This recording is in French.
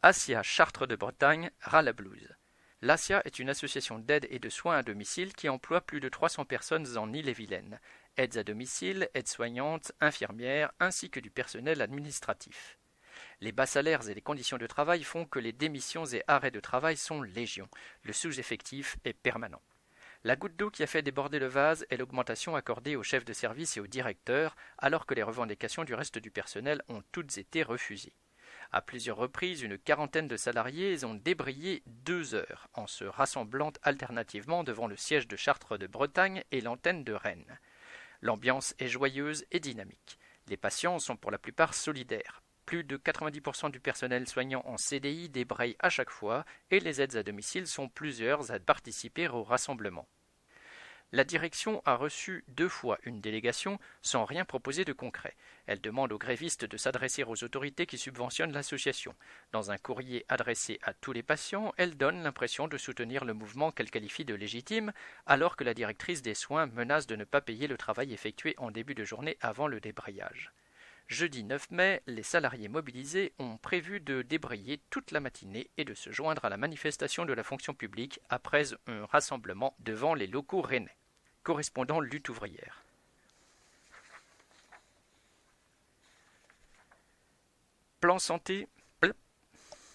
Assia Chartres de Bretagne ras la blouse. L'Assia est une association d'aide et de soins à domicile qui emploie plus de 300 personnes en Ille-et-Vilaine. Aides à domicile, aides-soignantes, infirmières, ainsi que du personnel administratif. Les bas salaires et les conditions de travail font que les démissions et arrêts de travail sont légion. Le sous-effectif est permanent. La goutte d'eau qui a fait déborder le vase est l'augmentation accordée aux chefs de service et aux directeurs, alors que les revendications du reste du personnel ont toutes été refusées. À plusieurs reprises, une quarantaine de salariés ont débrayé 2 heures en se rassemblant alternativement devant le siège de Chartres de Bretagne et l'antenne de Rennes. L'ambiance est joyeuse et dynamique. Les patients sont pour la plupart solidaires. Plus de 90% du personnel soignant en CDI débraye à chaque fois et les aides à domicile sont plusieurs à participer au rassemblement. La direction a reçu 2 fois une délégation sans rien proposer de concret. Elle demande aux grévistes de s'adresser aux autorités qui subventionnent l'association. Dans un courrier adressé à tous les patients, elle donne l'impression de soutenir le mouvement qu'elle qualifie de légitime, alors que la directrice des soins menace de ne pas payer le travail effectué en début de journée avant le débrayage. Jeudi 9 mai, les salariés mobilisés ont prévu de débrayer toute la matinée et de se joindre à la manifestation de la fonction publique après un rassemblement devant les locaux rennais. Correspondant lutte ouvrière. Plan santé